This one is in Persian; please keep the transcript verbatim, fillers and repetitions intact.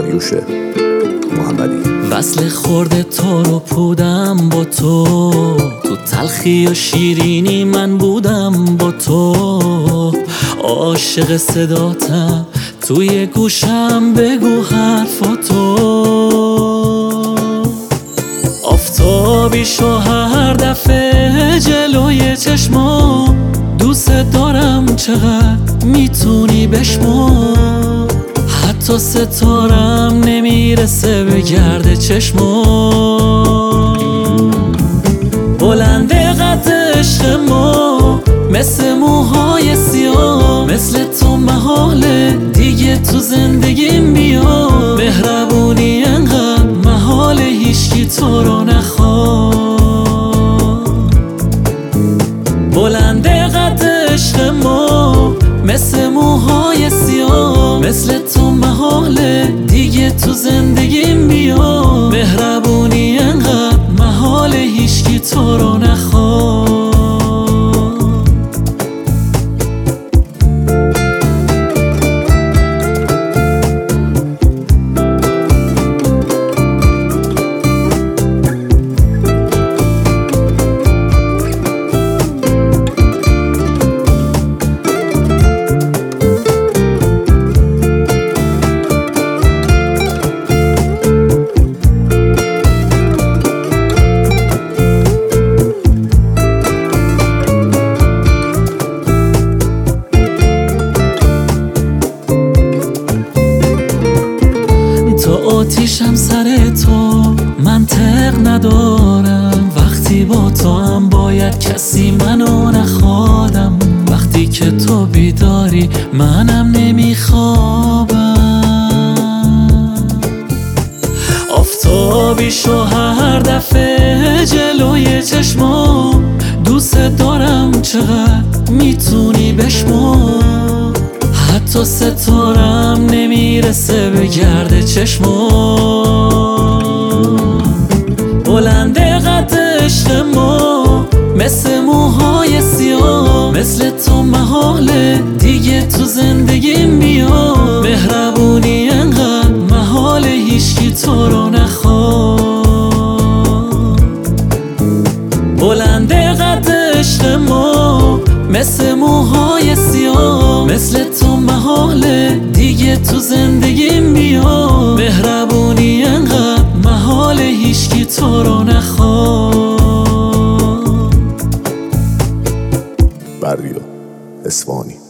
داریوش محمدی. وصل خورده تو رو پودم با تو، تو تلخی و شیرینی من بودم با تو. عاشق صداتم توی گوشم بگو حرفاتو. آفتابی شو هر دفعه جلوی چشمام، دوست دارم چقدر میتونی بشمار. حتی ستارم نمیرسه به گرد چشمام. بلند قد عشق ما مثل موهای سیاه، مثل تو محاله دیگه تو زندگیم بیا. مهربونی انقدر محاله هیچکی تو رو نخواد. بلند قد عشق ما مثل موهای سیاه، مثل تو محاله دیگه تو زندگیم بیا. مهربونی انقدر محاله هیچکی تو رو نخواد. آتیشم سر تو منطق ندارم، وقتی با تو هم باید کسی منو نخوادم. وقتی که تو بیداری منم نمیخوابم. آفتابی شو هر دفعه جلوی چشمام، دوست دارم چقدر میتونی بشمار. حتی ستارم نمیرسه به گرد چشمام. بلند قد عشق ما مثل موهای سیاه، مثل تو محاله دیگه تو زندگیم بیا. مهربونی انقدر محاله هیچکی تو رو نخواد. بلند قد عشق ما مثل موهای سیاه، مثل تو محاله دیگه تو زندگیم بیا. مهربونی انقدر محاله هیچکی تو رو نخواد. بریو اصفهانی.